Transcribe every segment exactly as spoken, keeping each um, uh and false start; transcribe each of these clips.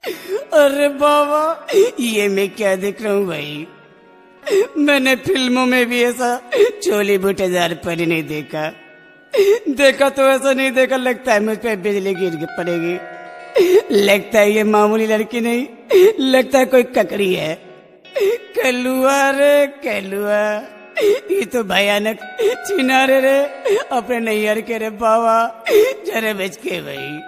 अरे बाबा, ये मैं क्या देख रहा हूँ भाई। मैंने फिल्मों में भी ऐसा चोली बूटेदार परी नहीं देखा। देखा तो ऐसा नहीं देखा, लगता है मुझ पे बिजली गिर पड़ेगी। लगता है ये मामूली लड़की नहीं, लगता है कोई ककड़ी है। कलुआ रे कलुआ, ये तो भयानक चिनारे रे, अपने नैयर के रे बाबा, जरे बच के भाई।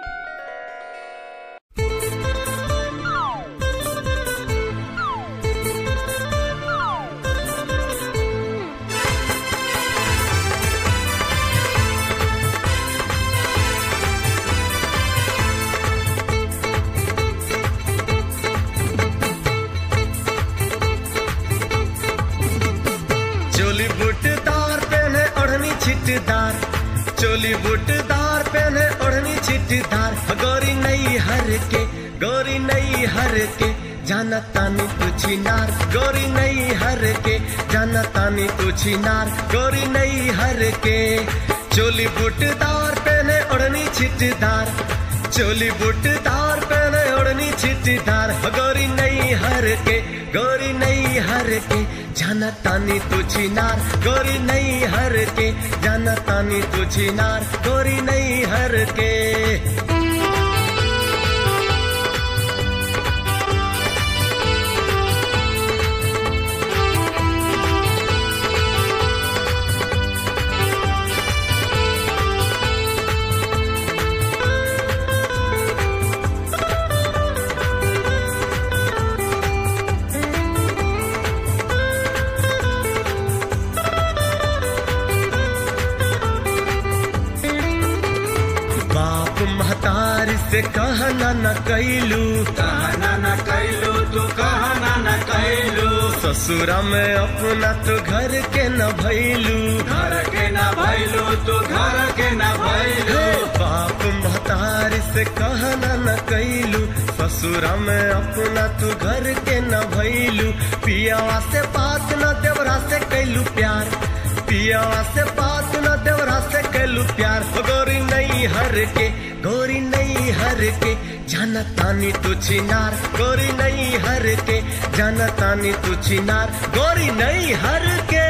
चोली बूटदार पहने ओढ़नी छिटदार, चोली बूटदार पहने ओढ़नी छिटदार, गोरी नई हर के गोरी नई हर के जाना तानी तू छिनार, गोरी नई हर के जाना तानी तू छिनार, गोरी नई हर के। चोली बूटदार पहने ओढ़नी छिटदार, चोली बूटदार पहने ओढ़नी छिटदार, गोरी नई हर के गोरी नई हर के जाना तानी तू छिनार, गोरी नई हर के जाना तानी तू छिनार, गोरी नई हर के। महतारी से कहना न कैलू, कहना न कैलू, तू कहना न कैलू। ससुरा में अपना तो घर के न भैलू, घर के न भैलू, तू घर के न भैलू। बाप महतारी से कहना न कैलू, ससुरा में अपना तू घर के न भैलू। पियावा से बात न देवरा से कैलू प्यार, पियावा से बात न देवरा से कैलू प्यार, गोरी नई हर के गोरी नई हर के जाना तानी तू छिनार, गोरी नई हर के जाना तानी तू छिनार, गोरी नई हर के।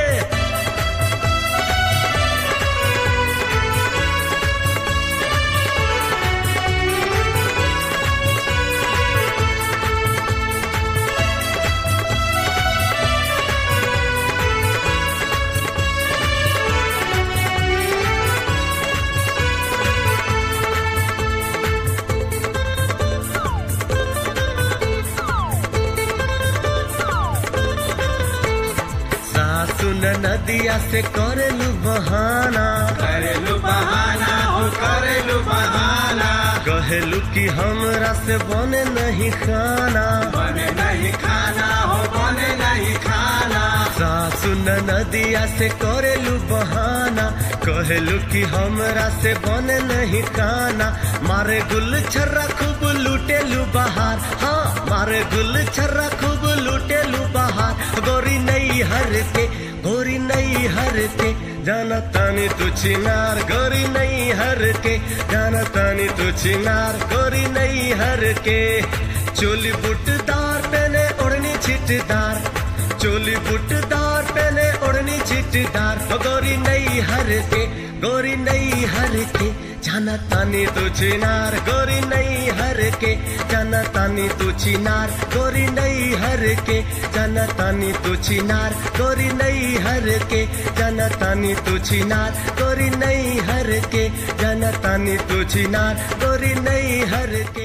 नदिया से करेलू बहाना, करेलू बहाना, हो करेलू बहाना। कहेलू कि हमरा से बने नहीं खाना, बने नहीं खाना, हो बने नहीं खाना। सासु नदिया से करेलू बहाना, कहेलू कि हमरा से बने नहीं खाना। मारे गुल छर्रा खूब लूटेलू बहार, हाँ मारे गुल छर्रा खूब लूटेलू बहार, गोरी नई हर के गोरी नई हर के जाना तानी तू छिनार, गोरी नई हर के जाना तानी तू छिनार, गोरी नई हर के। चोली बूटदार पहने ओढ़नी छिटदार, चोली बूटदार पहने ओढ़नी छिटदार, गोरी नई हर के गोरी नई हर के जाना तानी तू छिनार, गोरी नई हर के जाना तानी तू छिनार, गोरी नई हर के जाना तानी तू छिनार, गोरी नई हर के जाना तानी तू छिनार, गोरी नई हर के जाना तानी तू छिनार, गोरी नई हर के।